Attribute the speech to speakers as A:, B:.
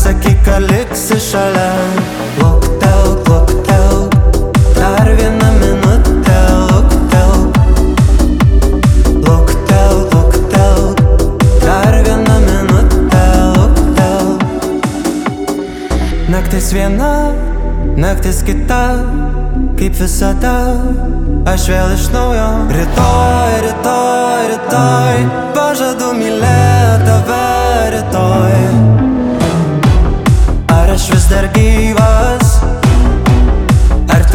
A: sakyk, kad liksi šalia. Luktelk, luktelk, dar vieną minutę. Luktelk, luktelk, luktelk, dar vieną minutę. Luktelk. Naktis viena, naktis kita, kaip visada, aš vėl iš naujo. Rytoj, rytoj, rytoj, pažadu mylėt tave rytoj. Ar aš vis dar gyvenu?